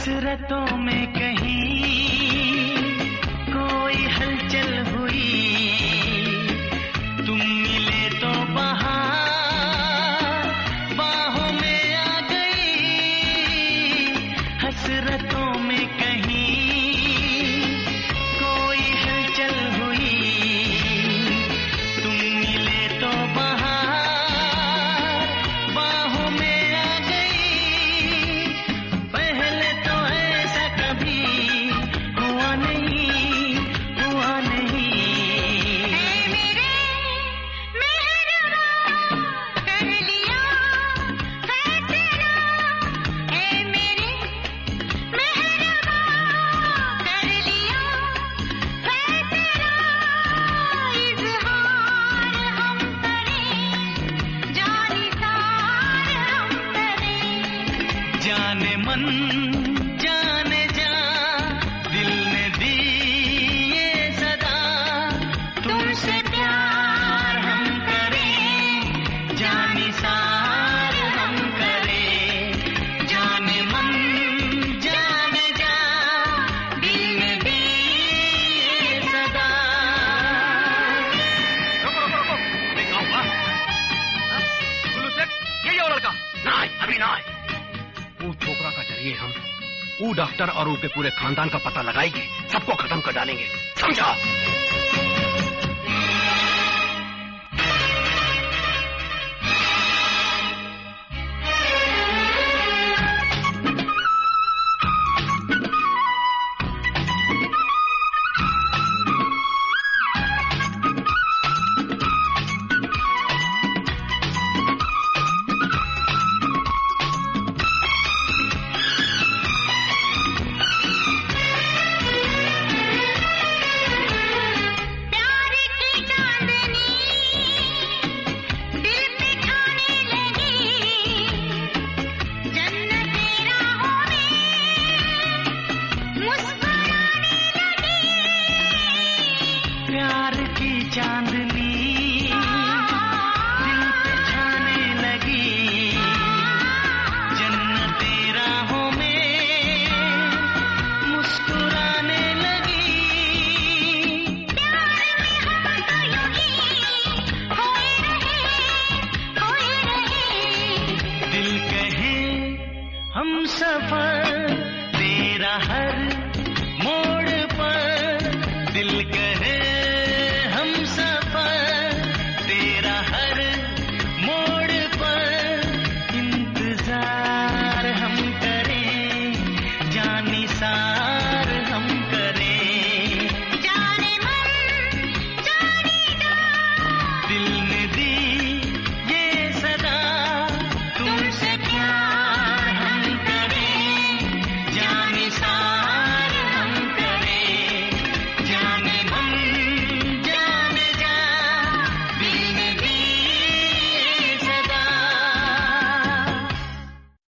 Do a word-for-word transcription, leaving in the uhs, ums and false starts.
हसरतों में कहीं कोई हलचल हुई, तुम मिले तो बहार बाहों में आ गई। हसरतों में कहीं कोई हलचल हुई, तुम मिले तो बहार बाहों में आ गई। पहले तो ऐसा कभी हुआ नहीं, हुआ नहीं। ऐ मेरे मेहरबा कर लिया है तेरा, ऐ मेरे मेहरबा कर लिया है तेरा। इज़हार हम करें, जानिसार हम करें। जाने मन जाने जा, दिल ने दी ये सदा, तुमसे प्यार हम करें, जानिसार हम करें। जाने मन जाने जा, दिल ने दी ये सदा। रुको रुको रुको, अरे क्या हुआ? हाँ? गुल्लू सेठ, यही है वो लड़का? ना आए, अभी ना आए। वो छोकरा का जरिए हम वो डॉक्टर और उनके पूरे खानदान का पता लगाएंगे, सबको खत्म कर डालेंगे, समझा?